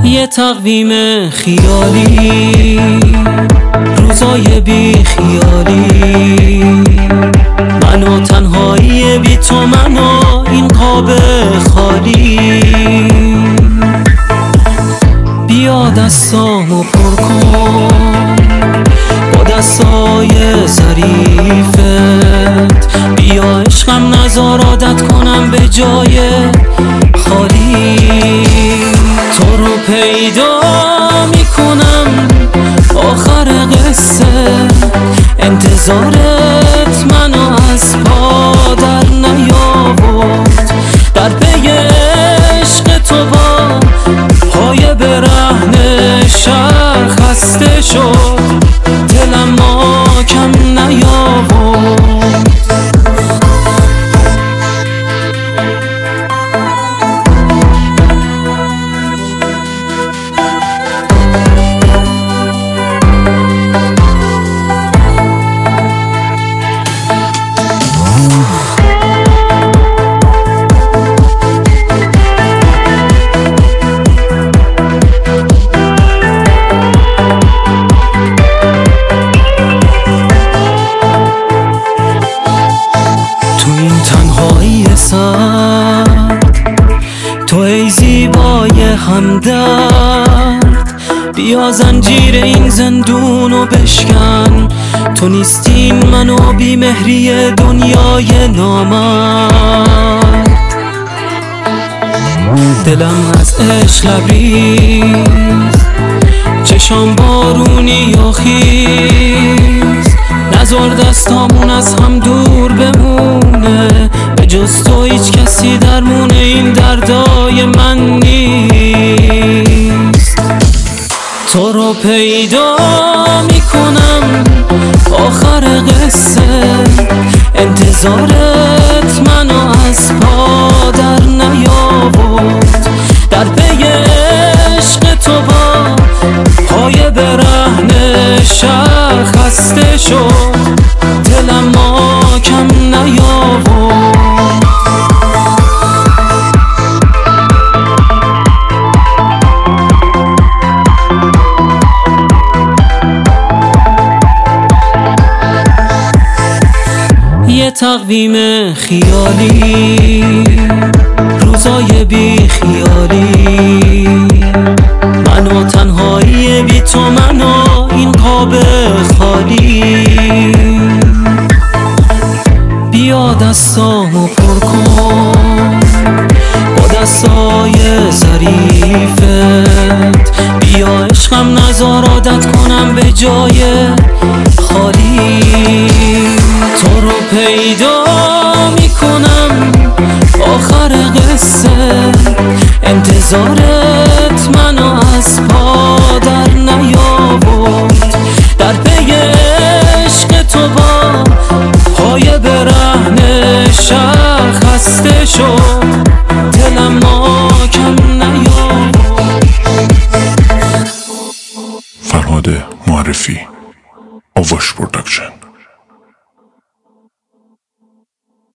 یه تقویم خیالی، روزای بی خیالی، من و تنهایی بی تو، من و این قاب خالی. بیا دستامو پر کن با دستای ظریفت، بیا عشقم نذار عادت کنم به جای خالی. تو رو پیدا میکنم آخر قصه، انتظارت منو از پا در نیاورد، در پی عشق تو با پای برهنه شهر خسته شد، دلم ماکم نیاورد. تو ای زیبای همدرد، بیا زنجیر این زندونو بشکن. تو نیستین منو بی مهری دنیای نامرد، دلم از عشق لبریز، چشام بارونی و خیز، نذار دستامون از هم دور بمونه، به جز تو هیچ کسی درمون این دردای من نیست. تو رو پیدا میکنم آخر قصه، انتظارت منو از پا در نیاورد، در پی عشق تو با پای برهنه شهر خسته شد، دلم ماکم نیاورد. یه تقویم خیالی، روزای بی خیالی، من و تنهایی بی تو، من و این قاب خالی. بیا دستامو پر کن با دستای ظریفت، بیا عشقم نذار عادت کنم به جای خالی. تو رو پیدا میکنم آخر قصه، انتظارت منو از پا در نیاورد، در پی عشق تو با پای برهنه شهر خسته شد،